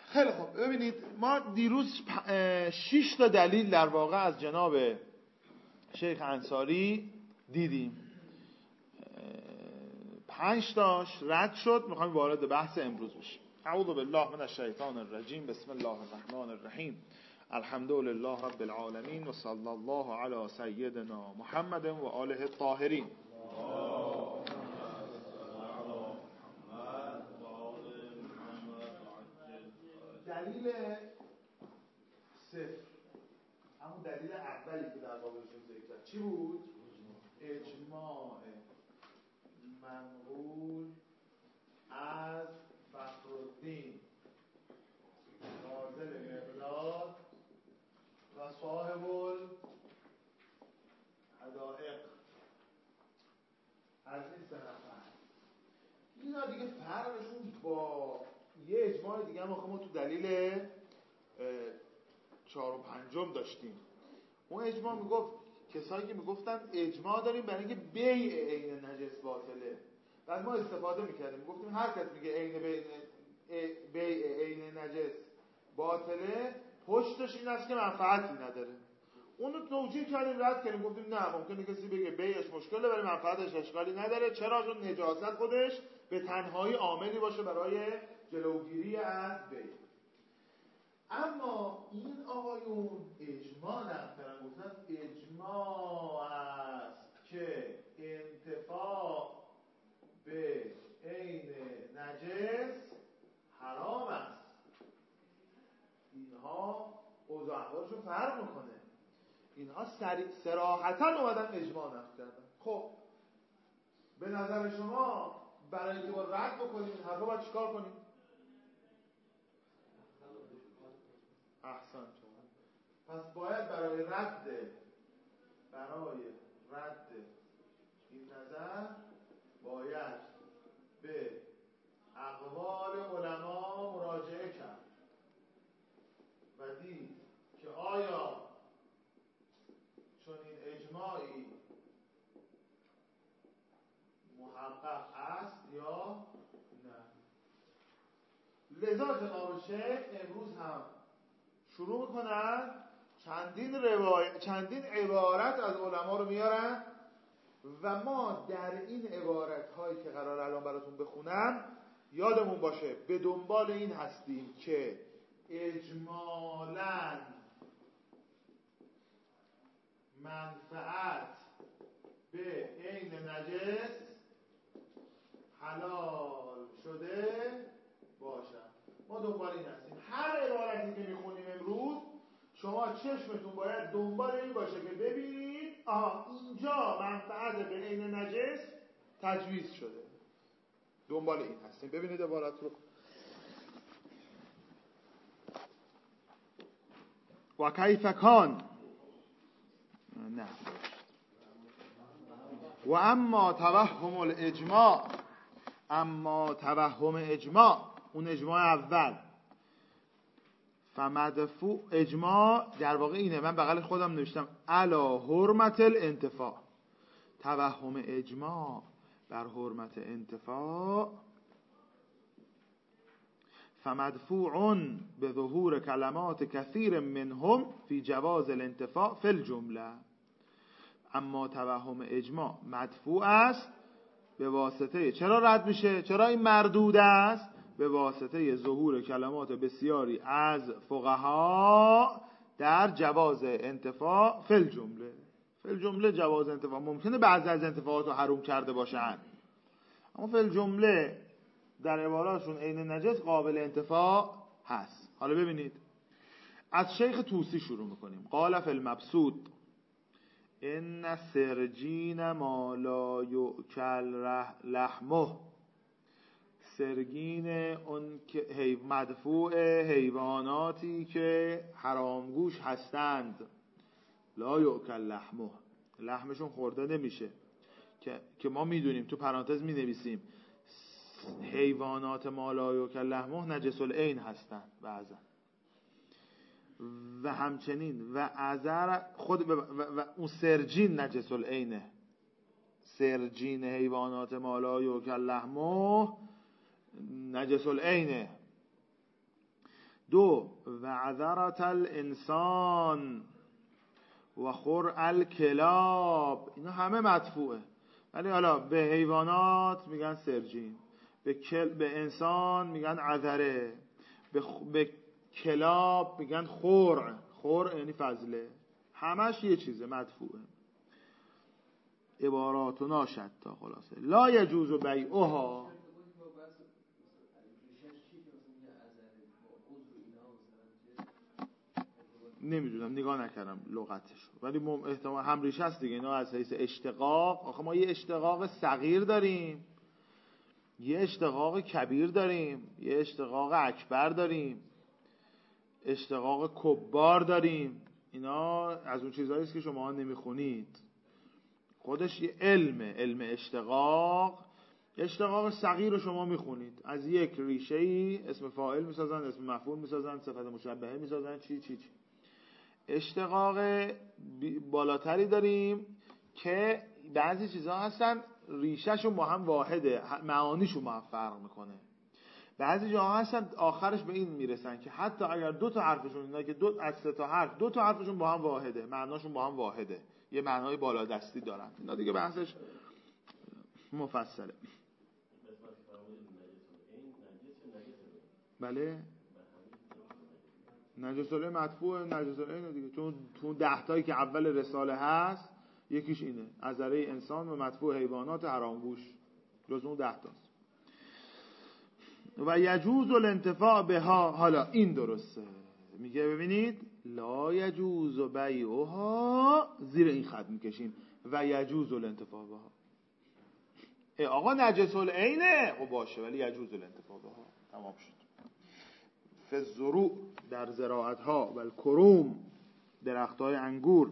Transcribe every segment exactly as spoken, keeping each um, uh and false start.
خیلی خوب، ببینید ما دیروز شش تا دلیل در واقع از جناب شیخ انصاری دیدیم، پنج تاش رد شد، میخوایم وارد بحث امروز بشیم. اعوذ بالله من الشیطان الرجیم، بسم الله الرحمن الرحیم، الحمد لله رب العالمین و صلی الله علی سیدنا محمد و آله الطاهرین. دلیل صفر، همون دلیل اولی که در قابلشون ذکر کرد چی بود؟ اجماع منقول از فخرالدین ناظر مقداد و صاحب الحدائق از این سه نفر. اینا دیگه فرقشون با یه اجماع دیگه هم ما تو دلیل چهار و پنجم داشتیم. اون اجماع میگفت کسایی که میگفتن اجماع داریم برای اینکه بیع عین نجس باطله، بعد ما استفاده میکردیم میگفتیم هر کس میگه عین بیع عین نجس باطله پشتش این است که منفعتی نداره. اونو توجیه کردیم، رد کردیم، گفتیم نه، ممکنه کسی بگه بیعش مشکله ولی منفعتش اشکالی نداره. چرا؟ چون نجاست خودش به تنهایی عاملی باشه برای جلوگیری از بیع. اما این آقایون اجماع نقدرن، گفتن اجماع است که انتفاع به عین نجس حرام است. اینها اوضاع احوالشون فرق میکنه. اینها صراحتاً اومدن اجماع نقد کردن. خب به نظر شما برای اینکه با رد بکنیم این حرفا باید چیکار کنیم؟ احسن تو. پس باید برای رد برای رد این نظر باید به اقوال علما مراجعه کرد و دید که آیا چون این اجماعی محقق است یا نه. لذا جناب شیخ امروز هم شروع میکنن چندین روایت چندین عبارت از علما رو میارن و ما در این عبارت هایی که قرار الان براتون بخونم یادمون باشه به دنبال این هستیم که اجمالاً منفعت به عین نجس حلال شده باشد. ما دنبال این هستیم هر عبارتی که میخونیم امروز شما چشمتون باید دنبال این باشه که ببینید آها اینجا منفعت به عین نجس تجویز شده. دنبال این هستیم. ببینید عبارت رو. و کیف کان نه و اما توهم الاجماع، اما توهم اجماع، اون اجماع اول فمدفوع اجماع در واقع اینه، من بغل خودم نوشتم علی حرمت الانتفاع، توهم اجماع بر حرمت انتفاع، فمدفوع به ظهور کلمات کثیر منهم فی جواز الانتفاع فی الجمله. اما توهم اجماع مدفوع است به واسطه، چرا رد میشه؟ چرا این مردود است؟ به واسطه ظهور کلمات بسیاری از فقها در جواز انتفاع فی الجمله. فی الجمله جواز انتفاع، ممکنه بعضی از انتفاعات رو حروم کرده باشن اما فی الجمله در عباراتشون عین نجس قابل انتفاع هست. حالا ببینید از شیخ طوسی شروع میکنیم. قال فی المبسوط ان سرجین ما لا یؤکل لحمه، سرگین اون که مدفوع حیواناتی که حرامگوش هستند، لا یؤکل لحمه، لحمشون خورده نمیشه، که که ما میدونیم تو پرانتز می نویسیم حیوانات ما لا یؤکل لحمه نجس العین هستند بعضا، و همچنین و ازر خود و, و اون سرجین نجس العینه، سرجین حیوانات ما لا یؤکل لحمه نجس العینه. دو وعذرت الانسان و خور الکلاب، اینا همه مدفوعه. ولی حالا به حیوانات میگن سرجین، به کل... به انسان میگن عذره، به, خ... به کلاب میگن خور. خور یعنی فضله، همش یه چیزه، مدفوعه. عباراتنا شتا. خلاصه لا یجوز بیعها. نمیدونم، نگاه نکردم لغتش، ولی احتمال هم ریشه است دیگه. اینا از حیث اشتقاق، آخه ما یه اشتقاق صغیر داریم، یه اشتقاق کبیر داریم، یه اشتقاق اکبر داریم، اشتقاق کبار داریم. اینا از اون چیزهایی است که شما نمیخونید، خودش یه علمه، علم اشتقاق. اشتقاق صغیر رو شما میخونید، از یک ریشه ای اسم فاعل میسازن، اسم مفعول میسازن، صفت مشبهه میسازن، چی چی چی. اشتقاق بالاتری داریم که بعضی چیزها هستن ریشهشون با هم واحده، معانیشون با هم فرق میکنه. بعضی جاها هستن آخرش به این میرسن که حتی اگر دو تا حرفشون، اینا که دو از سه تا حرف دو تا حرفشون با هم واحده، معناشون با هم واحده، یه معنای بالادستی دارن. اینا دیگه بحثش مفصله. بله نجس العین مدفوع، نجس العین دیگه، چون تو ده تایی که اول رساله هست یکیش اینه، عذره انسان و مدفوع حیوانات حرامگوش، جز اون ده تاست. و یجوز الانتفاع بها. حالا این درسته، میگه ببینید لا یجوز بیعها، زیر این خط میکشیم و یجوز الانتفاع بها. ای آقا نجس العینه، خب باشه، ولی یجوز الانتفاع بها. تمام شد. فالزروع در زراعت ها و الکروم درخت های انگور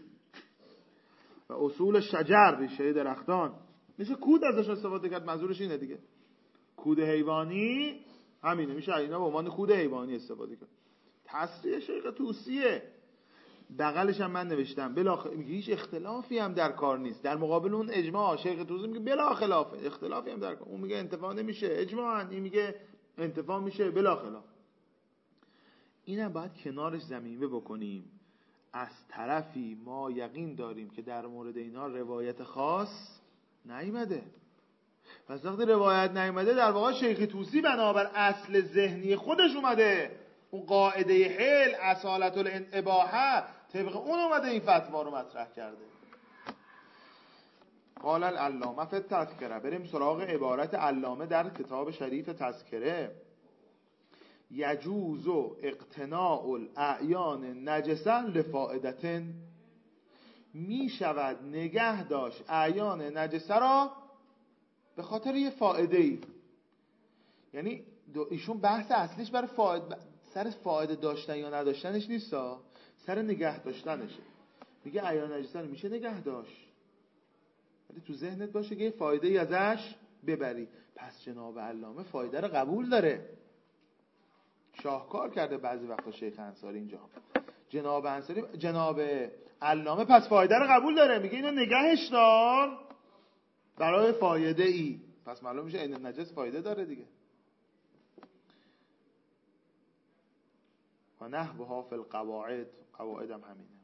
و اصول شجر ریشه درختان، میشه کود ازش استفاده کرد، منظورش اینه دیگه. کود حیوانی همینه، میشه اینا به عنوان کود حیوانی استفاده کرد. تصریح شیخ طوسیه، بغلش هم من نوشتم بلا میگه هیچ اختلافی هم در کار نیست، در مقابل اون اجماع شیخ طوسی میگه بلا خلاف، اختلافی هم در کار، اون میگه انتفاع نمیشه اجماعاً، این میگه انتفاع میشه بلا خلاف. اینم باید کنارش زمینه بکنیم. از طرفی ما یقین داریم که در مورد اینا روایت خاص نیامده. پس وقتی روایت نیامده، در واقع شیخ طوسی بنابر اصل ذهنی خودش اومده، اون قاعده حل اصالت الاباحه، طبق اون اومده این فتوا رو مطرح کرده. قال العلامه فی التذکره. بریم سراغ عبارت علامه در کتاب شریف تذکره. یجوز اقتناء الاعیان نجسا لفائدة. می شود نگه داشت اعیان نجسه را به خاطر یه فائده ای. یعنی ایشون بحث اصلیش برای فائده، سر فائده داشتن یا نداشتنش نیستا، سر نگه داشتنشه. میگه اعیان نجسه رو میشه نگه داشت، ولی تو ذهنت باشه که یه فایده ای ازش ببری. پس جناب علامه فایده رو قبول داره، شاهکار کرده بعضی وقتا شیخ انصاری اینجا. جناب انصاری جناب علامه پس فایده رو قبول داره، میگه اینو نگهش دار برای فایده ای. پس معلوم میشه این نجس فایده داره دیگه. و نحوها فی القواعد، قواعد هم همینه.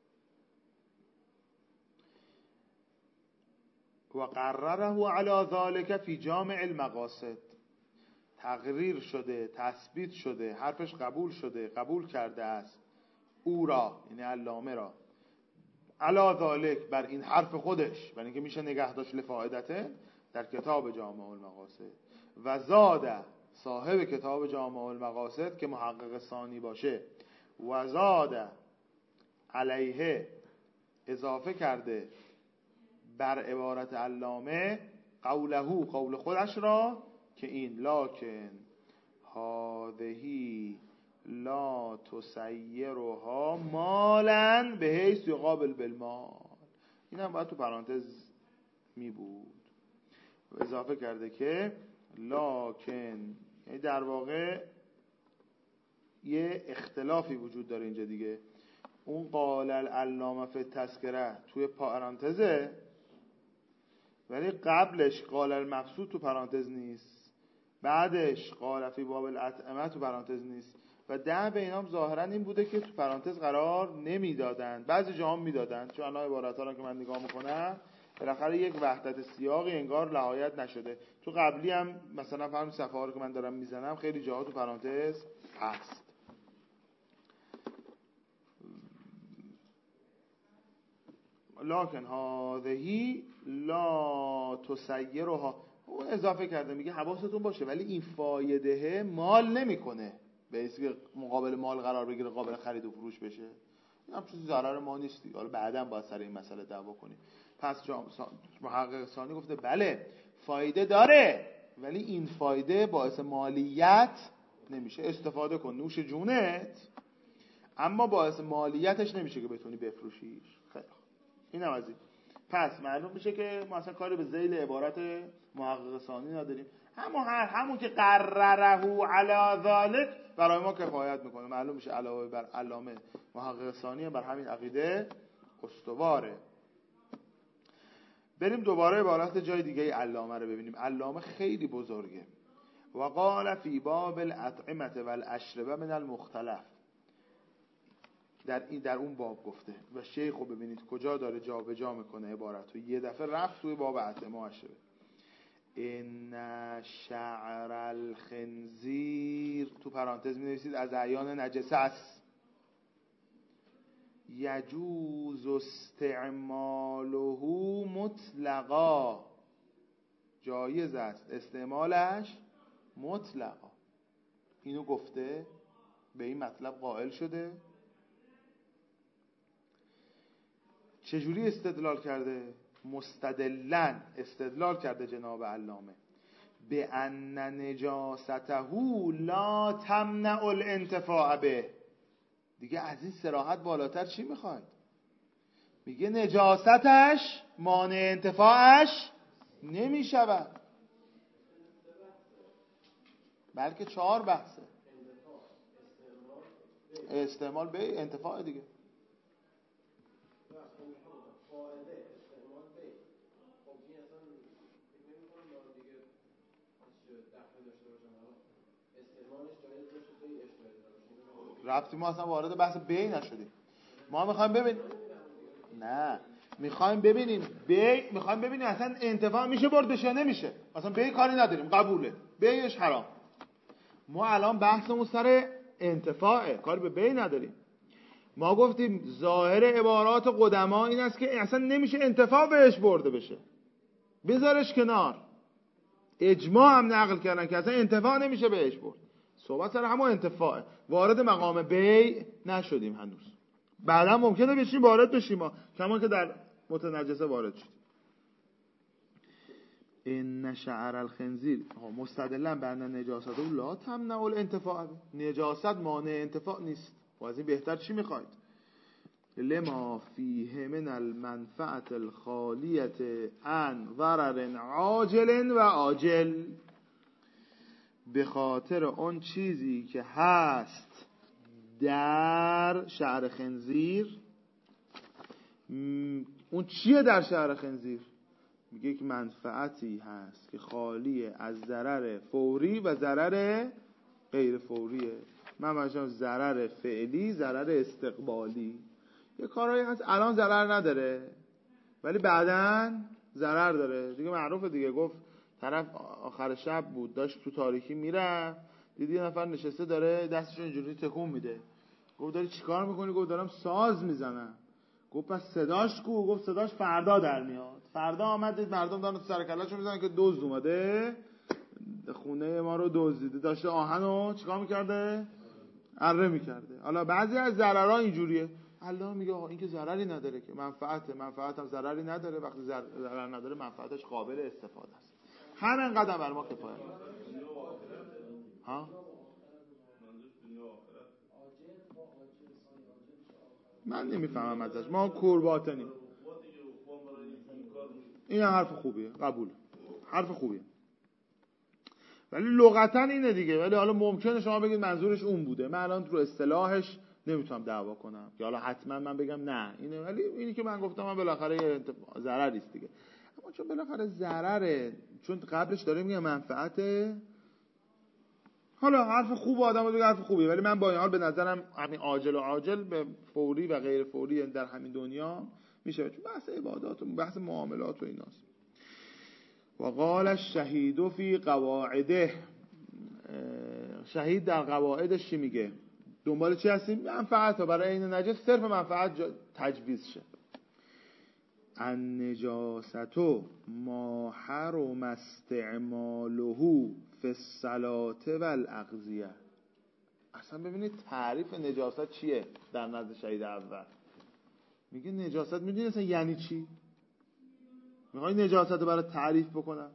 و قرره علی ذلك فی جامع المقاصد. تقریر شده، تثبیت شده، حرفش قبول شده، قبول کرده است او را، یعنی علامه را، علی ذلک بر این حرف خودش، برای اینکه میشه نگه داشت لفائدته، در کتاب جامع المقاصد. و زاده صاحب کتاب جامع المقاصد که محقق ثانی باشه، و زاده علیه اضافه کرده بر عبارت علامه قوله، قول خودش را، که این لکن هذهی لا تسیرها مالا به حیث یقابل بالمال. این هم باید تو پرانتز می بود. اضافه کرده که لکن، یعنی در واقع یه اختلافی وجود داره اینجا دیگه. اون قال العلامه فی التذکره توی پرانتزه، ولی قبلش قال المقصود تو پرانتز نیست، بعدش قال فی باب الاطعمه تو پرانتز نیست، و ده بینام ظاهرا این بوده که تو پرانتز قرار نمیدادن، بعضی جاها میدادن، چون الان عبارت‌ها رو که من نگاه میکنم بالاخره یک وحدت سیاقی انگار رعایت نشده. تو قبلی هم مثلا فهم صفحه رو که من دارم میزنم خیلی جاها تو پرانتز هست. لکن هذهی لا تسیرها، او اضافه کرده میگه حواستون باشه ولی این فایده مال نمیکنه به اسم مقابل مال قرار بگیره، قابل خرید و فروش بشه. این هم چیزی ضرر ما نیستی. حالا بعداً باید سر این مسئله دعوا کنیم. پس محقق ثانی گفته بله فایده داره ولی این فایده باعث مالیت نمیشه. استفاده کن نوش جونت، اما باعث مالیتش نمیشه که بتونی بفروشیش. خیلی این هم از این. پس معلوم میشه که ما اصلا کاری به ذیل عبارت محقق ثانی نداریم. همون هر همون که قرره علی ذلک برای ما کفایت میکنه. معلوم میشه علاوه بر علامه محقق ثانی بر همین عقیده استواره. بریم دوباره عبارت جای دیگه علامه رو ببینیم. علامه خیلی بزرگه. و قال فی باب الاطعمه والاشربه من المختلف، در این در اون باب گفته و شیخ رو ببینید کجا داره جا به جا میکنه عبارت رو. یه دفعه رفت توی باب اطعمه و اشربه. ان شعر الخنزیر، تو پرانتز می نویسید از اعیان نجسه است، یجوز استعماله مطلقا، جایز است استعمالش مطلقا. اینو گفته، به این مطلب قائل شده. چجوری استدلال کرده؟ مستدلن استدلال کرده جناب علامه به ان نجاسته لا تمنع الانتفاع به. دیگه از این صراحت بالاتر چی میخواید؟ میگه نجاستش مانع انتفاعش نمیشود، بلکه چهار بحثه. استعمال به انتفاع دیگه. رفتیم ما اصلا وارد بحث بی نشدیم. ما میخوایم ببین نه میخوایم ببینیم بی میخوایم ببینیم اصلا انتفاع میشه بردش یا نمیشه. اصلا بی کاری نداریم، قبوله، بیش حرام. ما الان بحثمون سر انتفاعه، کاری به بی نداریم. ما گفتیم ظاهر عبارات قدما این است که اصلا نمیشه انتفاع بهش برده بشه، بذارش کنار. اجماع هم نقل کردن که اصلا انتفاع نمیشه بهش برد. صحبت سر همون انتفاعه، وارد مقام بی نشدیم هنوز. بعدا ممکنه بشیم وارد بشیم ما، کما که در متنجسه وارد شدیم. ان شعر الخنزیر مستدلن به ان نجاسته لا تمنع الانتفاع، نجاست مانع انتفاع نیست. و از این بهتر چی میخواید؟ لما فیه من المنفعت الخالیت عن ضرر عاجل و آجل، به خاطر اون چیزی که هست در شعر خنزیر. اون چیه در شعر خنزیر؟ میگه که منفعتی هست که خالی از ضرر فوری و ضرر غیر فوریه. من مثلا ضرر فعلی، ضرر استقبالی. یه کارهایی هست الان ضرر نداره ولی بعداً ضرر داره دیگه. معروفه دیگه. گفت طرف آخر شب بود داشت تو تاریکی میره، دیدی یه نفر نشسته داره دستشو اینجوری تکون میده. گفت داری چیکار میکنی؟ گفت دارم ساز میزنم. گفت پس صداش کو؟ گفت صداش فردا در میاد. فردا آمد دید مردم دارن سر کله‌شون میزنن که دزد اومده خونه ما رو دزدیده، داشته آهنو چیکار میکرده؟ اره میکرده. حالا بعضی از ضررها اینجوریه. الله میگه آقا این که ضرری نداره که، منفعته، منفعت هم ضرری نداره. وقتی ضرر نداره منفعتش قابل استفاده است. همین قدم بر ما کفایت. ها من نمیفهمم ازش، ما کورباتنیم. این حرف خوبیه، قبول، حرف خوبیه، ولی لغتا اینه دیگه. ولی حالا ممکنه شما بگید منظورش اون بوده. من الان رو اصطلاحش نمیتونم دعوا کنم که حالا حتما من بگم نه اینه، ولی اینی که من گفتم من بالاخره ضرری است دیگه. اما چون بالاخره ضرره، چون قبلش داره میگه منفعته، حالا حرف خوب آدمو دیگه حرف خوبی، ولی من با این حال به نظرم همین عاجل و عاجل به فوری و غیر فوری در همین دنیا میشه، چون بحث عبادات و بحث معاملات و ایناست. و قال الشهید فی قواعده، شهید در قواعدش چی میگه؟ دنبال چی هستیم؟ منفعت ها برای این نجس صرف منفعت تجویز شه. النجاست ما حرم استعماله فی الصلاة والاغذیه. اصلا ببینید تعریف نجاست چیه در نزد شهید اول. میگه نجاست، میدونی اصلا یعنی چی؟ میخوای نجاست رو برای تعریف بکنم؟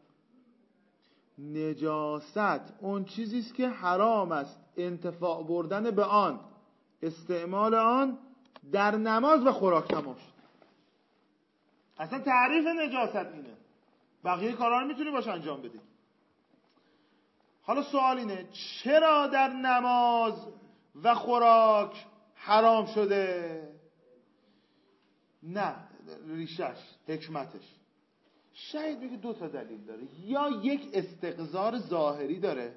نجاست اون چیزیست که حرام است انتفاع بردن به آن، استعمال آن در نماز و خوراک تمام شد. اصلا تعریف نجاست اینه. بقیه کارا رو میتونی باش انجام بدی. حالا سوال اینه چرا در نماز و خوراک حرام شده؟ نه ریشش، حکمتش شاید بگه دو تا دلیل داره. یا یک استقذار ظاهری داره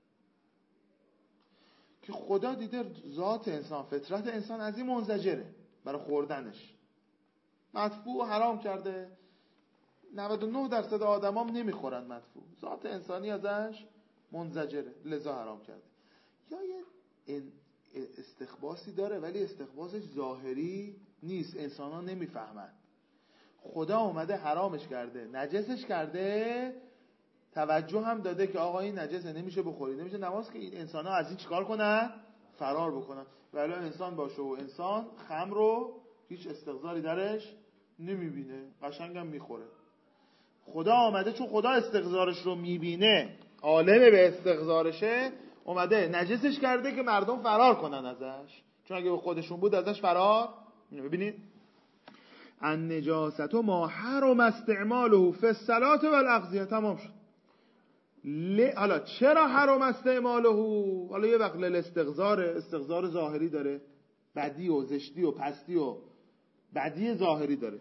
که خدا دیده ذات انسان، فطرت انسان از این منزجره برای خوردنش، مدفوع حرام کرده. نود و نه درصد آدمام نمیخورن مدفوع، ذات انسانی ازش منزجره لذا حرام کرده. یا یه استخباسی داره ولی استخباسش ظاهری نیست، انسان ها نمیفهمن. خدا اومده حرامش کرده، نجسش کرده، توجه هم داده که آقا این نجسه نمیشه بخوری، نمیشه نماز که این انسان ها از این چیکار کنن؟ فرار بکنن. ولی انسان باشه و انسان خمر رو هیچ استقذاری درش نمیبینه، قشنگم میخوره. خدا آمده چون خدا استقذارش رو میبینه، عالمه به استقذارشه، اومده نجسش کرده که مردم فرار کنن ازش، چون اگه به خودشون بود ازش فرار. ببینید النجاست ما حرم استعماله فی الصلاة والاغذیه. تمام شد. ل... حالا چرا حرم استعماله؟ حالا یه وقت للاستقذار، استقذار ظاهری داره، بدی و زشتی و پستی و بدی ظاهری داره.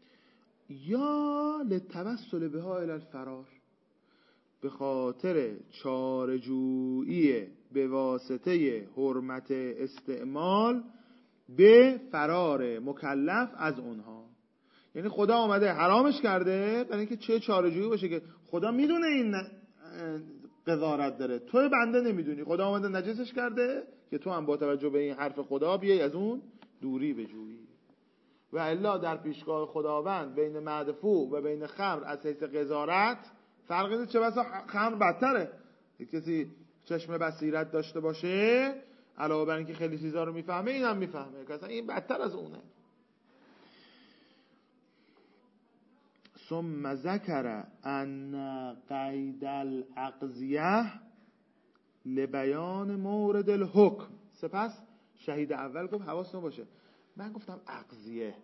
یا للتوسل بها الی الفرار، به خاطر چاره‌جویی به واسطه حرمت استعمال به فرار مکلف از اونها. یعنی خدا آمده حرامش کرده برای اینکه چه چاره‌جویی باشه که خدا میدونه این قذارت داره، تو بنده نمیدونی. خدا آمده نجسش کرده که تو هم با توجه به این حرف خدا بیای از اون دوری بجویی. و الا در پیشگاه خداوند بین مدفوع و بین خمر از حیث قذارت فرقی نیست. چه بسا خمر بدتره. کسی چشم بصیرت داشته باشه علاوه بر اینکه خیلی چیزا رو میفهمه، اینم میفهمه که اصلا این بدتر از اونه. ثم ذکر ان قید الاغذیه لبیان مورد الحکم. سپس شهید اول گفت حواستون باشه، من گفتم اغذیه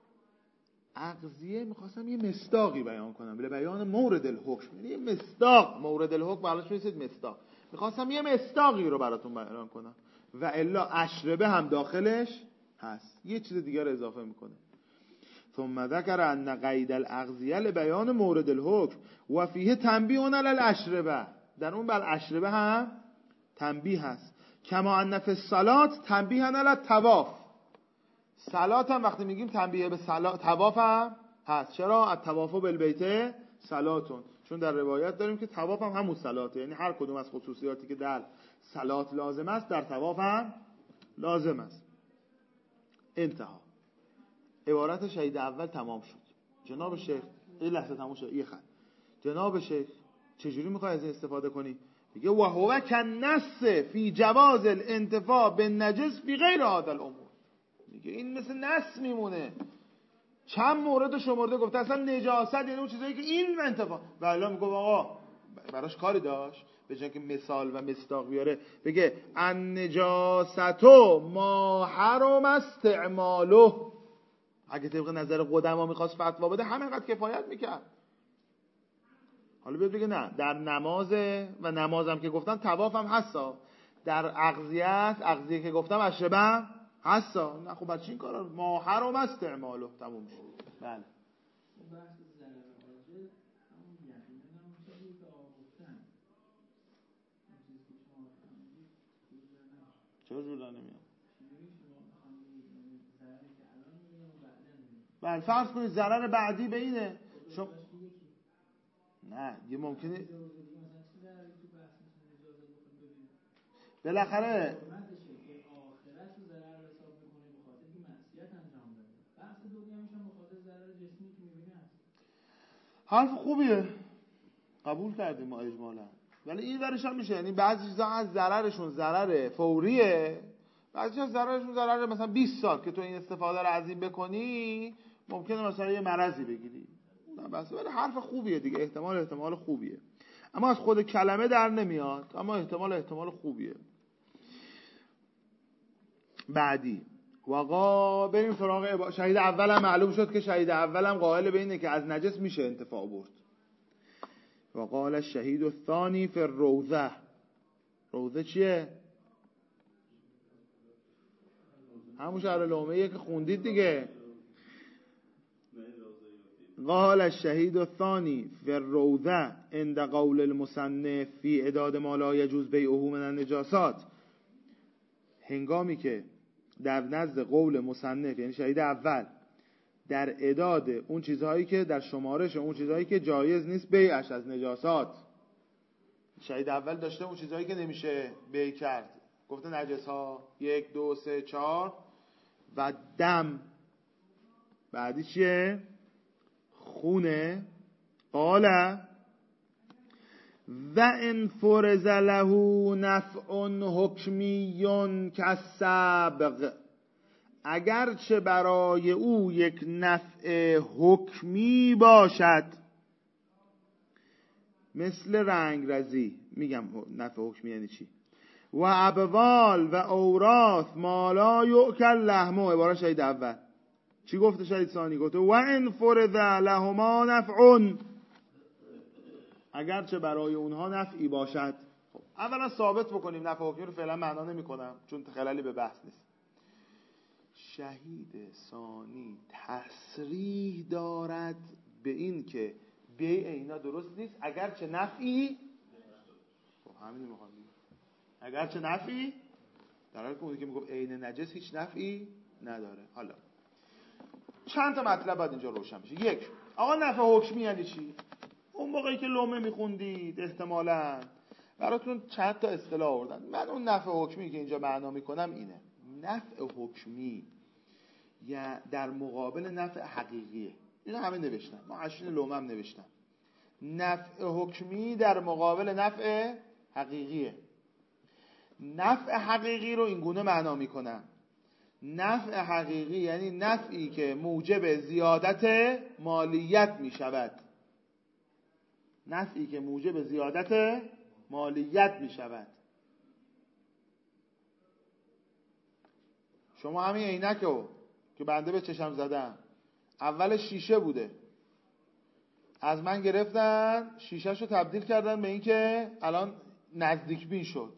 اغذیه میخواستم یه مصداقی بیان کنم، لبیان مورد الحکم، یعنی یه مصداق. مورد الحکم براش میسید مصداق، میخواستم یه مصداقی رو براتون بیان کنم. و الا اشربه هم داخلش هست، یه چیز دیگر رو اضافه میکنه. ثم ذکر ان قید الاغذیه لبیان مورد الحکم و فیه تنبیه علی الاشربه، در اون بر اشربه هم تنبیه هست. کما ان فی الصلاة تنبیه علی الطواف. صلات هم وقتی میگیم تنبیه به صلات، طواف هم هست. چرا؟ الطواف بالبیت صلاتون، چون در روایت داریم که طواف هم همون صلاته، یعنی هر کدوم از خصوصیاتی که در صلات لازم است در طواف هم لازم است. انتها. عبارت شهید اول تمام شد. جناب شیخ این لحظه تمام شد. یه خط. جناب شیخ چجوری میخوای از این استفاده کنی؟ میگه و هو کالنص فی جواز الانتفاع بالنجس فی غیر هذا الامور. میگه این مثل نص میمونه، چند مورد شمرده گفته اصلا نجاست یعنی اون چیزایی که این انتفاع. و الان میگه آقا براش کاری داشت، به جای که مثال و مصداق بیاره بگه النجاست ما حرم استعماله. اگه طبق نظر قدما میخواست فتوا بده همینقدر کفایت میکرد. حالا بیاد بگه نه در نماز و نمازم که گفتم طواف هم هستا، در اغذیه است، اغذیه که گفتم اشربه هستا. نه خب برای چی این کارا رو؟ ما حرم استعماله. تموم شد. بله چرا جور در نمیاد؟ بله فرض کنید ضرر بعدی به اینه شما نه یه ممکنه بالاخره حرف خوبیه قبول کردیم ما اجمالا، ولی این ورش هم میشه، یعنی بعضی چیزا از ضررشون ضرر فوریه، بعضی از ضررشون ضرر مثلا بیست سال که تو این استفاده رو از این بکنی ممکنه مثلا یه مرضی بگیری، نه بس، ولی حرف خوبیه دیگه، احتمال احتمال خوبیه، اما از خود کلمه در نمیاد، اما احتمال احتمال خوبیه. بعدی وقا بریم سراغ شهید اولم. معلوم شد که شهید اولم قائل به اینه که از نجس میشه انتفاع برد. وقال الشهید الثانی فی الروضه. روضه چیه؟ همون شهر لومه‌ایه که خوندید دیگه. قال الشهید الثانی فی الروضه عند قول المصنف فی عداد ما لا یجوز بیعه من النجاسات. هنگامی که در نزد قول مصنف یعنی شهید اول در اعداد اون چیزهایی که در شمارش اون چیزهایی که جایز نیست بیعش از نجاسات، شهید اول داشته اون چیزهایی که نمیشه بیع کرد، گفته نجس ها یک دو سه چهار و دم، بعدی چیه؟ خونه. قال و ان فرض له نفع حکمی کالسبغ. اگرچه برای او یک نفع حکمی باشد، مثل رنگرزی، میگم نفع حکمی یعنی چی، و ابوال و اوراث ما لا یؤکل لحمه. عبارت شهید اول چی گفته؟ شهید ثانی گفته و ان فرض لهما نفع، اگرچه برای اونها نفعی باشد. خب اولا ثابت بکنیم، نفع حکمی رو فعلا معنا نمی کنم چون خلالی به بحث نیست. شهید ثانی تصریح دارد به این که بیع اینا درست نیست اگرچه نفعی، خب همین میخوام بگم، اگرچه نفعی، در حالی که اونی که میگفت عین نجس هیچ نفعی نداره. حالا چند تا مطلب باید اینجا روشن بشه. یک، آقا نفع حکمی یعنی چی؟ اون موقعی که لومه میخوندید احتمالاً براتون چند تا اصطلاح آوردن. من اون نفع حکمی که اینجا معنا میکنم اینه. نفع حکمی یا در مقابل نفع حقیقیه. اینا همه نوشتن، ما عشرین لومه هم نوشتن. نفع حکمی در مقابل نفع حقیقیه. نفع حقیقی رو این گونه معنا میکنن. نفع حقیقی یعنی نفعی که موجب زیادت مالیت میشود. نفعی که موجب زیادت مالیت میشود. شما همین عینک رو که بنده به چشم زدم، اول شیشه بوده، از من گرفتن شیشه‌شو تبدیل کردن به این که الان نزدیک بین شد،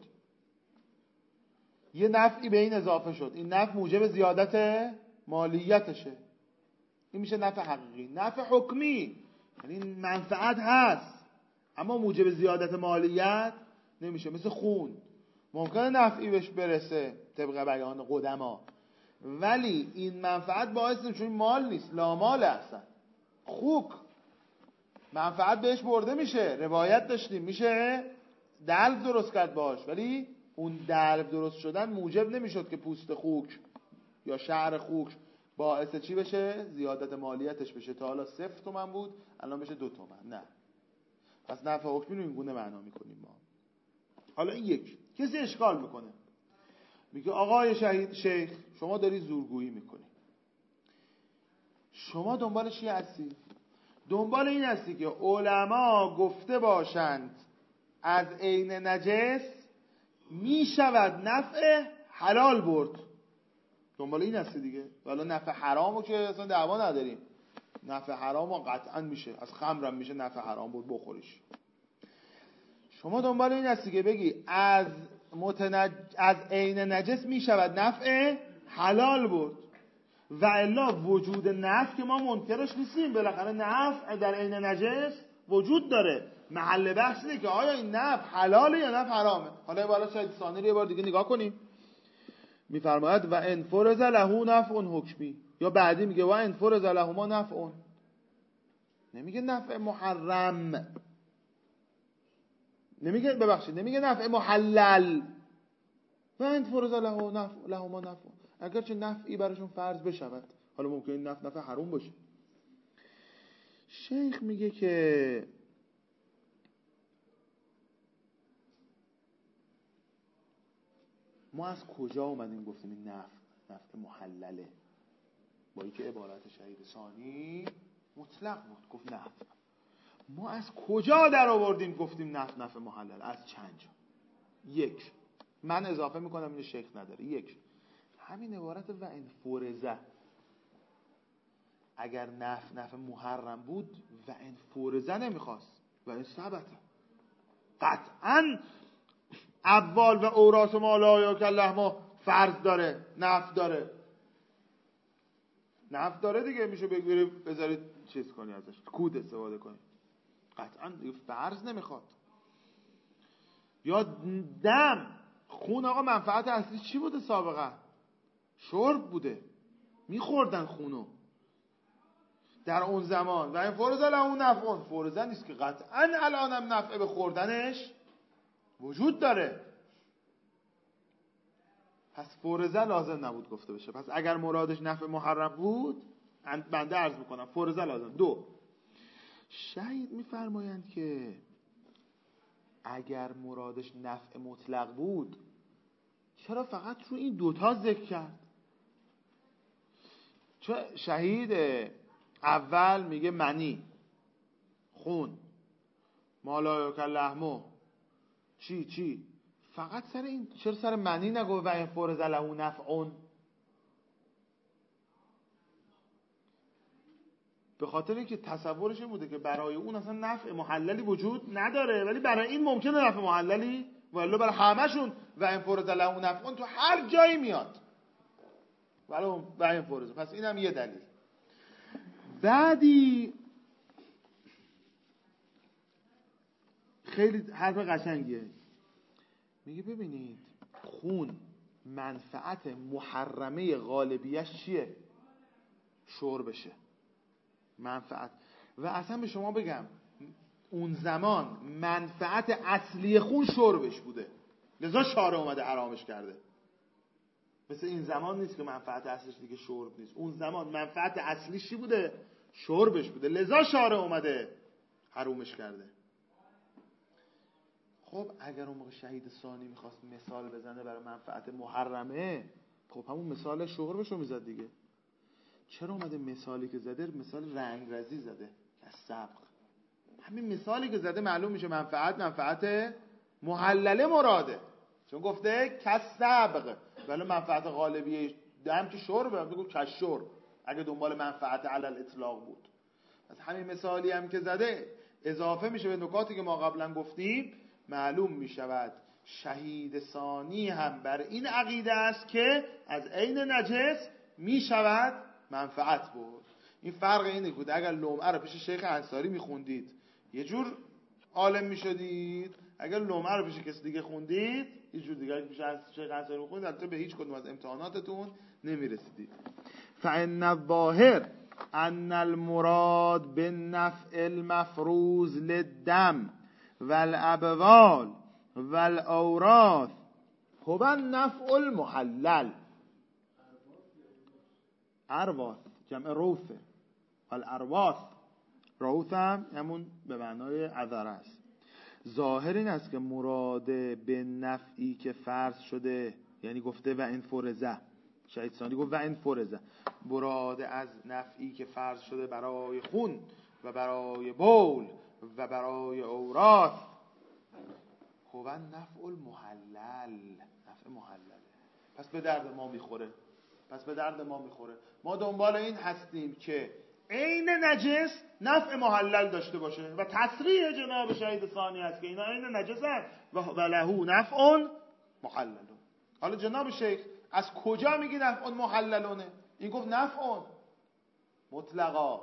یه نفعی به این اضافه شد، این نفع موجب زیادت مالیتشه، این میشه نفع حقیقی. نفع حکمی یعنی منفعت هست اما موجب زیادت مالیت نمیشه، مثل خون ممکنه نفعی بهش برسه طبق بیان قدما، ولی این منفعت باعث نمیشه، چون مال نیست، لامال هستن. خوک منفعت بهش برده میشه، روایت داشتیم میشه دلو درست کرد باش، ولی اون دلو درست شدن موجب نمیشد که پوست خوک یا شعر خوک باعث چی بشه؟ زیادت مالیتش بشه، تا حالا صفر تومن بود الان بشه دو تومن. نه، پس نفع حکمی رو این گونه معنا میکنیم ما. حالا این یک کسی اشکال میکنه، میگه آقای شهید شیخ شما داری زورگویی میکنی، شما دنبال چی هستی؟ دنبال این هستی که علما گفته باشند از عین نجس میشود نفع حلال برد، دنبال این هستی دیگه. ولی نفع حرامو که اصلا دعوا نداریم، نفع حرامو قطعا میشه، از خمرم میشه نفع حرام برد بخوریش. شما دنبال این هستی که بگی از متنج... از عین نجس میشود نفع حلال برد، و الا وجود نفع که ما منکرش نیستیم، بالاخره نفع در عین نجس وجود داره. محل بحث اینه که آیا این نفع حلاله یا نفع حرامه. حالا بالا شاید ثانی رو یه بار دیگه نگاه کنیم. میفرماید و ان فرض له نفع حکمی، یا بعدی میگه و ان فرض لهما نفع، نمیگه نفع محرم، نمیگه ببخشید نمیگه نفع محلل، و ان فرض له نفع لهما نفع، اگرچه نفعی براشون فرض بشود، حالا ممکنه نفع نفع حرام باشه. شیخ میگه که ما از کجا اومدیم گفتیم این نفع نفع محلله، با اینکه عبارت شهید ثانی مطلق بود گفت نفع. ما از کجا در آوردیم گفتیم نفع نفع محلل؟ از چند جا. یک، من اضافه میکنم اینو شیخ نداره، یک همین عبارت و ان فرضه، اگر نفع نفع محرم بود و ان فرضه نمیخواست و این ثبته، قطعا ابوال و اوراس و مالا یا کله ما فرض داره، نفع داره، نفع داره دیگه، میشه بگیری بذارید چیز کنی ازش کود استفاده کنی، قطعا دیگه فرض نمیخواد. یا دم خون، آقا منفعت اصلی چی بوده سابقا؟ شرب بوده، میخوردن خونو در اون زمان و این فرضه له نفع، فرضه نیست که قطعا الانم نفع به خوردنش وجود داره، پس فرضه لازم نبود گفته بشه. پس اگر مرادش نفع محرم بود بنده عرض میکنم فرضه لازم. دو، شهید میفرمایند که اگر مرادش نفع مطلق بود چرا فقط رو این دوتا ذکر کرد؟ چون شهید اول میگه منی، خون، مالا یاکل لحمو، چی چی، فقط سر این، چرا سر منی نگو و این فرض له نفعون؟ به خاطر اینکه تصورش این بوده که برای اون اصلا نفع محللی وجود نداره، ولی برای این ممکنه نفع محللی، ولی برای همشون و این فرض له نفعون تو هر جایی میاد، ولی و این فرض. پس اینم یه دلیل. بعدی خیلی حرف قشنگیه، میگه ببینید خون منفعت محرمه غالبیش چیه؟ شربشه، منفعت. و اصلا به شما بگم اون زمان منفعت اصلی خون شربش بوده، لذا شارع اومده حرامش کرده. مثل این زمان نیست که منفعت اصلیش دیگه شرب نیست، اون زمان منفعت اصلیش چی بوده؟ شربش بوده، لذا شارع اومده حرامش کرده. خب اگر اون موقع شهید ثانی میخواست مثال بزنه برای منفعت محرمه، خب همون مثال شربش رو میزد دیگه. چرا اومده مثالی که زده مثال رنگرزی زده از سبق؟ همین مثالی که زده معلوم میشه منفعت منفعت محلله مراده، چون گفته کسبق، ولی منفعت غالبیه دم که شربه، بگو کشرب اگه دنبال منفعت علل اطلاق بود. پس همین مثالی هم که زده اضافه میشه به نکاتی که ما قبلا گفتیم، معلوم میشود شهید ثانی هم بر این عقیده است که از عین نجس میشود منفعت بود. این فرق اینه بود اگر لمعه رو پیش شیخ انصاری میخوندید یه جور عالم میشدید، اگر لمعه رو پیش کسی دیگه خوندید یه جور دیگه، پیش شیخ انصاری میخوندید البته به هیچ کدوم از امتحاناتتون نمیرسیدید. فإن الظاهر ان المراد بالنفع المفروض للدم والابوال والاوراث هو النفع المحلل. ارواث جمع روثه، الارواث روث هم همون به معنای عذر است. ظاهر این است که مراد به نفعی که فرض شده، یعنی گفته و این فرزه، شهید ثانی گفت و این فرزه، مراد از نفعی که فرض شده برای خون و برای بول و برای اوراث هو نفع المحلل، نفع محلله. پس به درد ما میخوره، پس به درد ما میخوره. ما دنبال این هستیم که عین نجس نفع محلل داشته باشه و تصریح جناب شهید ثانی هست که اینا عین نجس هست و له نفع محلل. حالا جناب شیخ از کجا میگی نفع محللونه؟ این گفت نفع مطلقا.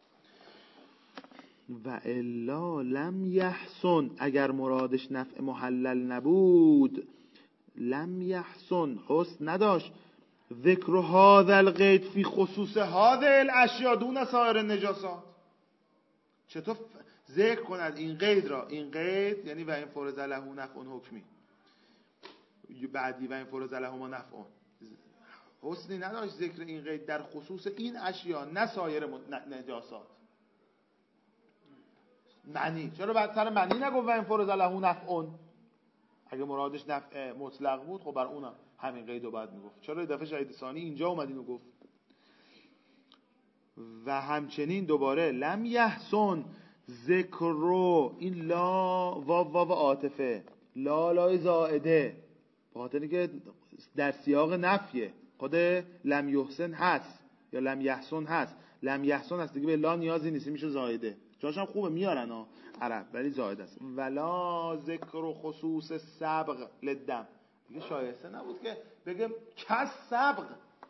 و الا لم یحسن، اگر مرادش نفع محلل نبود لم یحسن حسن نداشت ذکر هذا القید فی خصوص هذه الاشیاء دون سایر النجاسات. چطور ذکر کند این قید را؟ این قید یعنی و این فرض له نفع حکمی، بعدی و این فرض له ما نفع، حسنی نداشت ذکر این قید در خصوص این اشیاء نه سایر نجاسات. معنی چرا بعد سر معنی نگفت و این فرض له نفع؟ اگه مرادش نفع مطلق بود خب بر اونم همین قیدو بعد میگفت. چرا دفعه شهید ثانی اینجا اومد اینو گفت؟ و همچنین دوباره لم یحسن ذکر این لا واو واو عاطفه، لا لای زائده، به خاطر که در سیاق نفیه. خود لم یحسن هست یا لم یحسن هست، لم یحسن هست دیگه، به لا نیازی نیست، میشه زائده. جاش هم خوبه میارن ها عرب، ولی زائد است. ولا ذکر خصوص سبق للدم، دیگه شایسته نبود که بگم کس سبق.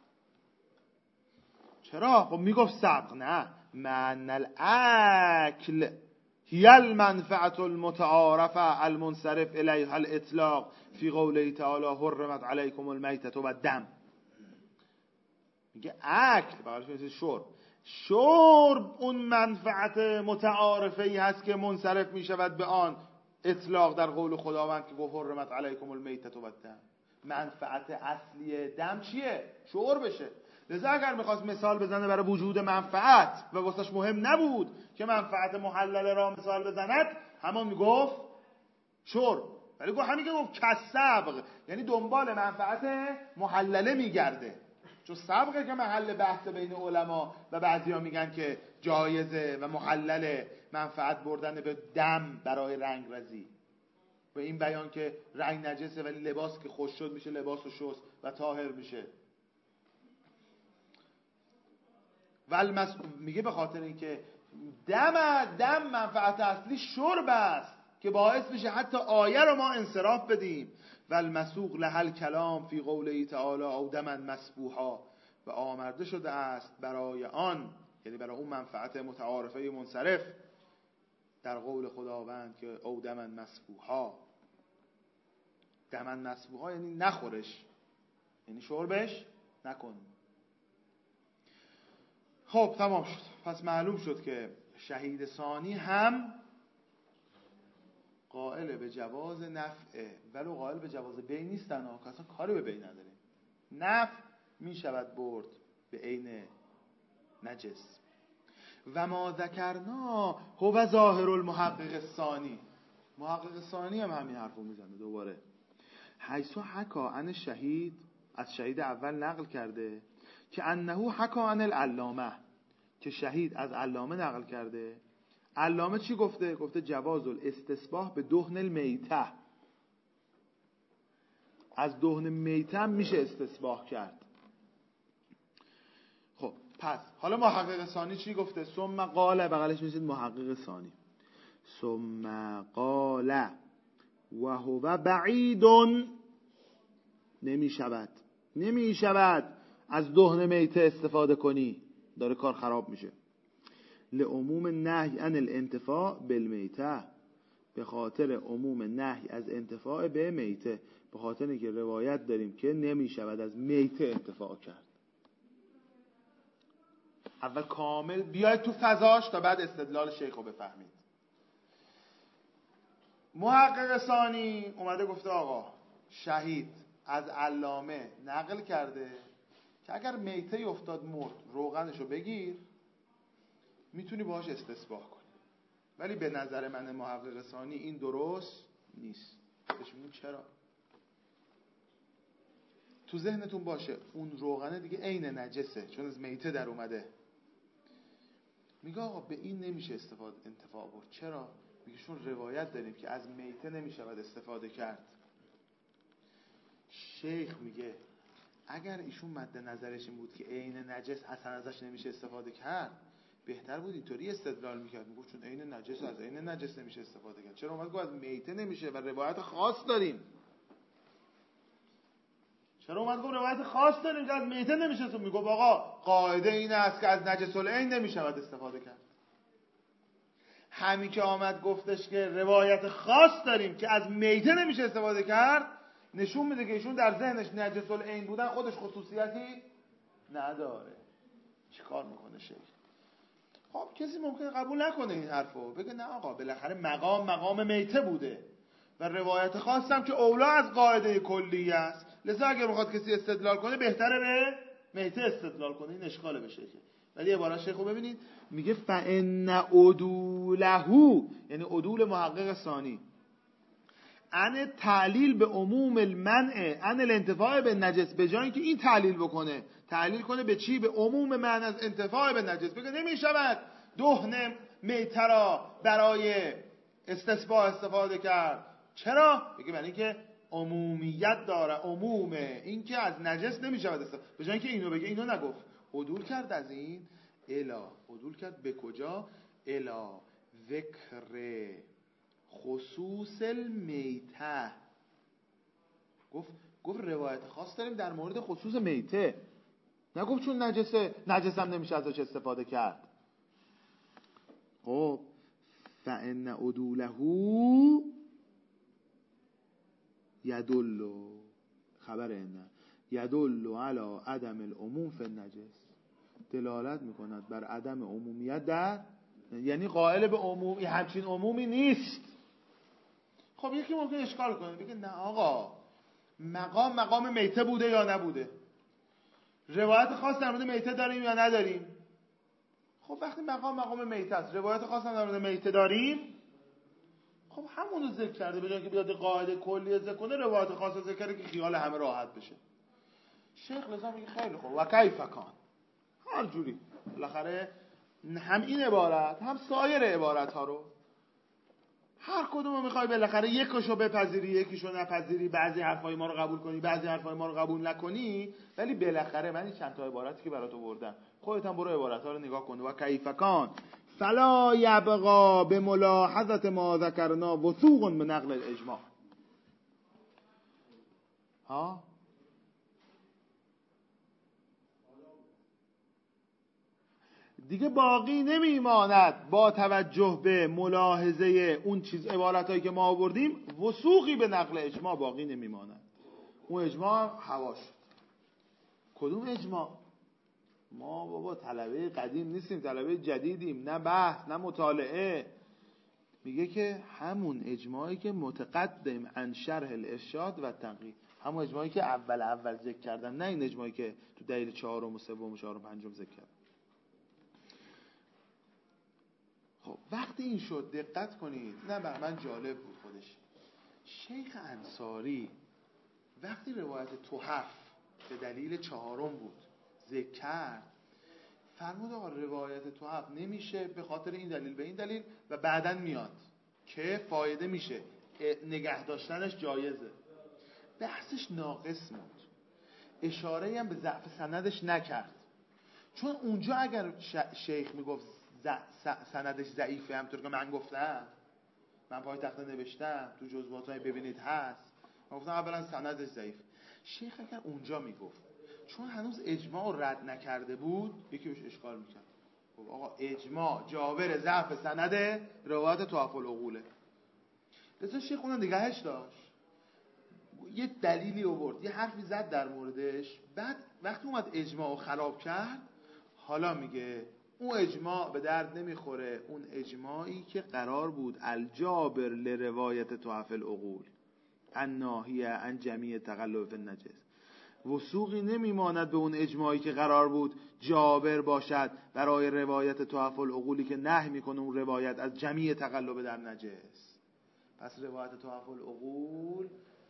چرا؟ خب میگفت سبق. نه، من الاکل هی المنفعه المتعارفه المنصرف الیها الاطلاق فی قوله تعالی حرمت علیکم المیتة و الدم. میگه اکل بغلش میشه شرب. شرب اون منفعت متعارفه ای هست که منصرف میشود به آن اطلاق در قول خداوند که گفت حرمت علیکم المیتة و الدم. منفعت اصلی دم چیه؟ شربشه. لذا اگر میخواست مثال بزنه برای وجود منفعت و واسش مهم نبود که منفعت محلله را مثال بزند، همان میگفت شرب. ولی گفت همین که گفت کسبق، یعنی دنبال منفعت محلله میگرده. چون سبقه که محل بحث بین علما و بعضیا میگن که جایزه و محلله منفعت بردن به دم برای رنگ رزی، و این بیان که رنگ نجسه ولی لباس که خوش شد میشه لباس و شست و طاهر میشه. والمس... میگه به خاطر اینکه دم دم منفعت اصلی شرب است که باعث میشه حتی آیه رو ما انصراف بدیم. والمسوق لهل کلام فی قوله تعالی او دما مسبوحا، و آمرده شده است برای آن، یعنی برای اون منفعت متعارفه منصرف در قول خداوند که او دما مسبوحا. دما مسبوحا یعنی نخورش، یعنی شربش نکن. خب تمام شد. پس معلوم شد که شهید ثانی هم قائل به جواز نفع ولو قائل به جواز بی نیستن ها، که اصلا کاری به بی نداریم. نفع می شود برد به عین نجس. و ما ذکرنا هو ظاهر المحقق الثانی. محقق ثانی هم همین حرفو میزنه دوباره. حیث حکا عن شهید، از شهید اول نقل کرده که انه حکا عن العلامه، که شهید از علامه نقل کرده. علامه چی گفته؟ گفته جواز الاستصباح به دهن المیته، از دهن میته میشه استصباح کرد. خب پس حالا محقق ثانی چی گفته؟ ثم قال، بغلش میشید محقق ثانی، ثم قال و هو بعید نمیشود نمیشود از دهن میته استفاده کنی، داره کار خراب میشه. لعموم نهی عن الانتفاع بالمیته، به خاطر عموم نهی از انتفاع به میته، به خاطر اینکه روایت داریم که نمیشود از میته انتفاع کرد. اول کامل بیاید تو فضاش تا بعد استدلال شیخ رو بفهمید. محقق ثانی اومده گفته آقا شهید از علامه نقل کرده که اگر میته افتاد مرد روغنشو بگیر میتونی باهاش استصباح کنی، ولی به نظر من محقق ثانی این درست نیست. بهش میگم چرا؟ تو ذهنتون باشه اون روغنه دیگه عین نجسه چون از میته در اومده. میگه آقا به این نمیشه استفاده انتفاع برد. چرا؟ میگه چون روایت داریم که از میته نمیشود استفاده کرد. شیخ میگه اگر ایشون مد نظرش این بود که عین نجس اصلا ازش نمیشه استفاده کرد، بهتر بود اینطوری استدلال میکرد، میگفت چون عین نجس از عین نجس نمیشه استفاده کرد. چرا اومد گفت از میته نمیشه و روایت خاص داریم؟ چرا اومد گفت روایت خاص داریم که از میته نمیشه؟ تو میگفت آقا قاعده این است که از نجس العین نمیشود استفاده کرد. همین که آمد گفتش که روایت خاص داریم که از میته نمیشه استفاده کرد، نشون میده که ایشون در ذهنش نجس العین بودن خودش خصوصیتی نداره. چیکار میکنه شیخ؟ خب کسی ممکنه قبول نکنه این حرفو، بگه نه آقا بالاخره مقام مقام میته بوده و روایت خاصم که اولا از قاعده کلی است، لذا اگر میخواد کسی استدلال کنه بهتره به میته استدلال کنه. این اشکاله به شیخه. ولی عبارت شیخو ببینید، میگه فان عدوله، یعنی عدول محقق ثانی، ان تعلیل به عموم المنع ان الانتفاع به نجس، به جای اینکه این تعلیل بکنه، تعلیل کنه به چی؟ به عموم معنی از انتفاع به نجس. بگه نمیشود دهن میته را برای استصباح استفاده کرد. چرا؟ بگه برای اینکه عمومیت داره، عموم این که از نجس نمیشود استفاده. به جای اینکه اینو بگه، اینو نگفت، عدول کرد از این الا، عدول کرد به کجا؟ الا ذکر خصوص المیته. گفت گفت روایت خاص داریم در مورد خصوص میته، نگفت چون نجسه نجس هم نمیشه ازش استفاده کرد. خب فان عدوله یدل، خبر ان یدل علی عدم العموم فی النجس، دلالت میکند بر عدم عمومیت در، یعنی قائل به عمومی همچین عمومی نیست. خب یکی ممکن اشکال کنه، بگه نه آقا مقام مقام میته بوده یا نبوده؟ روایت خاص در مورد میته داریم یا نداریم؟ خب وقتی مقام مقام میته است، روایت خاص در مورد میته داریم، خب همونو ذکر کرده، به جای اینکه بیاد قاعده کلی ذکر کنه، روایت خاص ذکر کرده که خیال همه راحت بشه. شیخ لذا میگه خیلی خوب، و کیف کان، هر جوری بالاخره هم این عبارت هم سایر عبارت ها رو هر کدومو میخوای بالاخره یکیشو بپذیری یکیشو نپذیری، بعضی حرفای ما رو قبول کنی بعضی حرفای ما رو قبول نکنی، ولی بالاخره من این چند تا عبارتی که برات آوردم خودت هم برو عبارت ها رو نگاه کن. و کیف کان فلا یبقى بملاحظه ما ذکرنا وثوق من نقل الاجماع. ها دیگه باقی نمیماند با توجه به ملاحظه اون چیز عبارتایی که ما آوردیم وثوقی به نقل اجماع باقی نمیماند. اون اجماع هوا شد. کدوم اجماع؟ ما بابا طلبه قدیم نیستیم، طلبه جدیدیم، نه بحث نه مطالعه. میگه که همون اجماعی که متقدم عن شرح الارشاد و تنقیح، همون اجماعی که اول اول ذکر کردن، نه این اجماعی که تو دلیل چهارم و سوم و چهارم و پنجم ذکر کردن. خب وقتی این شد دقت کنید، نه بر من جالب بود خودش، شیخ انصاری وقتی روایت تحف به دلیل چهارم بود ذکر کرد، فرمود آقا روایت تحف نمیشه به خاطر این دلیل به این دلیل و بعدن میاد که فایده میشه، نگه داشتنش جایزه. بحثش ناقص بود، اشاره هم به ضعف سندش نکرد، چون اونجا اگر شیخ میگفت سندش ضعیفه، همونطور که من گفتم، من پای تخته نوشتم تو جزواتای ببینید هست، من گفتم اولا سندش ضعیف. شیخ اگر اونجا میگفت چون هنوز اجماع رد نکرده بود یکی بهش اشکال میکرد، خب آقا اجماع جابر ضعف سند روایت تحف العقوله، لذا شیخ اون نگهش داشت، یه دلیلی آورد، یه حرفی زد در موردش، بعد وقتی اومد اجماع خراب کرد حالا میگه اون اجماع به درد نمیخوره، اون اجماعی که قرار بود الجابر لروایت تحف العقول الناهیه عن جمیع تقلب فی النجس، وثوقی نمیماند به اون اجماعی که قرار بود جابر باشد برای روایت تحف العقولی که نهی میکنه اون روایت از جمیع تقلب در نجس. پس روایت تحف العقول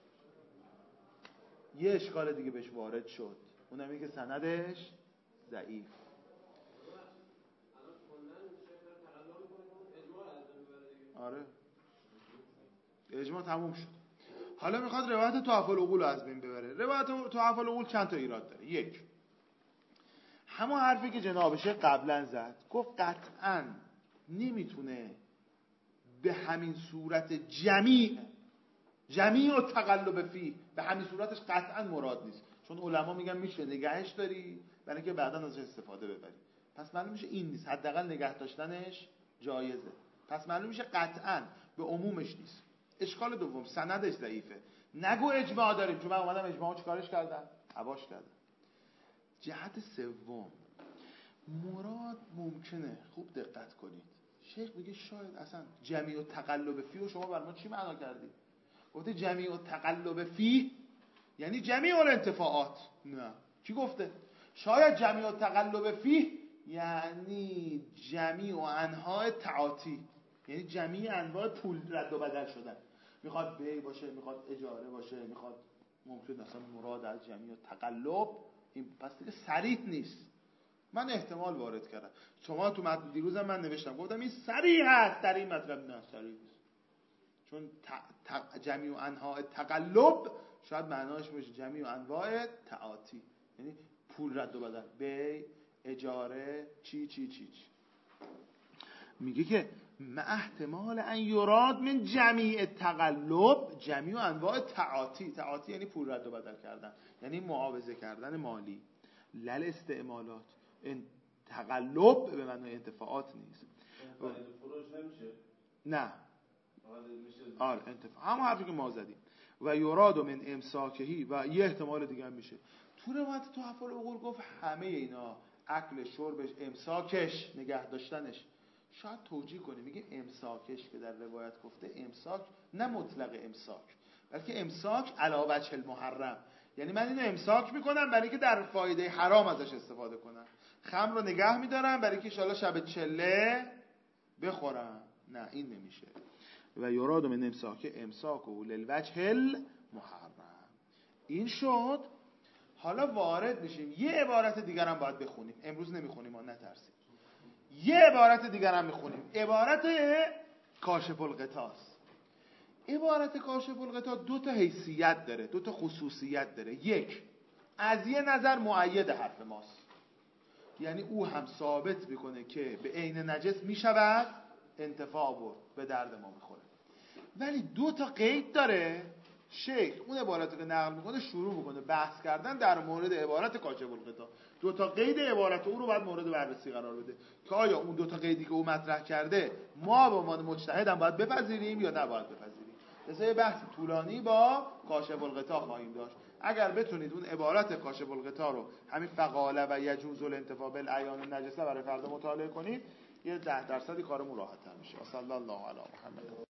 یه اشکال دیگه بهش وارد شد، اونم اینه که سندش ضعیف. آره اجماع تموم شد، حالا میخواد روایت تحف العقول از بین ببره. روایت تحف العقول چند تا ایراد داره. یک، همون حرفی که جناب شیخ قبلا زد، گفت قطعاً نمیتونه به همین صورت جمیع جمیع و تقلب فی به همین صورتش قطعاً مراد نیست، چون علما میگن میشه نگهش داری برای اینکه بعداً ازش استفاده ببری، پس معلوم میشه این نیست، حداقل نگه داشتنش جایزه، پس معلوم میشه قطعاً به عمومش نیست. اشکال دوم، سندش ضعیفه، نگو اجماع داریم، چون من اومدم اجماع چیکارش کردم؟ هواش کردم. جهت سوم، مراد ممکنه خوب دقت کنید، شیخ میگه شاید اصلا جمیع التقلب فی و شما بر ما چی معنا کردی؟ گفته جمیع التقلب فی یعنی جمیع الانتفاعات. نه، چی گفته؟ شاید جمیع التقلب فی یعنی جمیع انواع تعاطی، یعنی جمیع انواع پول رد و بدل شدن. میخواد بی باشه، میخواد اجاره باشه، میخواد، ممکن اصلا مراد از جمیع التقلب این پس دیگه صریح نیست. من احتمال وارد کردم. شما تو متن دیروزم من نوشتم گفتم این صریح است در این مطلب. نه صریح نیست، چون جمیع انواع تقلب شاید معناش باشه جمیع انواع تعاطی، یعنی پول رد و بدل، بی، اجاره، چی چی چی چی. میگه که ما احتمال ان یراد من جمیع تقلب جمیع انواع تعاطی. تعاطی یعنی پول رد و بدل کردن، یعنی معاوضه کردن مالی. لل استعمالات، این تقلب به معنای انتفاعات نیست. فروش نمیشه؟ نه آره انتفاع، همون حرفی که ما زدیم. و یراد من امساکهی و یه احتمال دیگه هم میشه تو روایت تو افعال عقول گفت همه اینا، اکل، شربش، امساکش، نگه داشتنش. شاید توجیه کنی میگه امساکش که در روایت گفته امساک نه مطلق امساک، بلکه امساک علی وجه المحرم، یعنی من اینو امساک میکنم برای اینکه در فایده حرام ازش استفاده کنم. خمر رو نگه میدارم برای اینکه ان شاءالله شب چله بخورم. نه این نمیشه. و یراد من امساک امساک و للوجه المحرم. این شد. حالا وارد میشیم یه عبارت دیگر هم باید بخونیم، امروز نمیخونیم ما نترسیم. یه عبارت دیگر هم میخونیم، عبارت کاشف الغطا. عبارت کاشف الغطا دو تا حیثیت داره، دو تا خصوصیت داره. یک، از یه نظر مؤید حرف ماست، یعنی او هم ثابت میکنه که به عین نجس میشود انتفاع برد، به درد ما میخوره. ولی دو تا قید داره. شیخ اون عبارتی که نقل میکنه شروع میکنه بحث کردن در مورد عبارت کاشف الغطا. دو تا قید عبارت او رو باید مورد بررسی قرار بده که آیا اون دو تا قیدی که او مطرح کرده ما به عنوان مجتهد هم باید بپذیریم یا نباید بپذیریم. مثلا بحث طولانی با کاشف الغطا خواهیم داشت. اگر بتونید اون عبارت کاشف الغطا رو همین فقاله و یجوز الانتفاع بالاعیان النجسه برای فردا مطالعه کنید، یه ده درصدی کارمون راحت تر میشه. صلی الله علی محمد.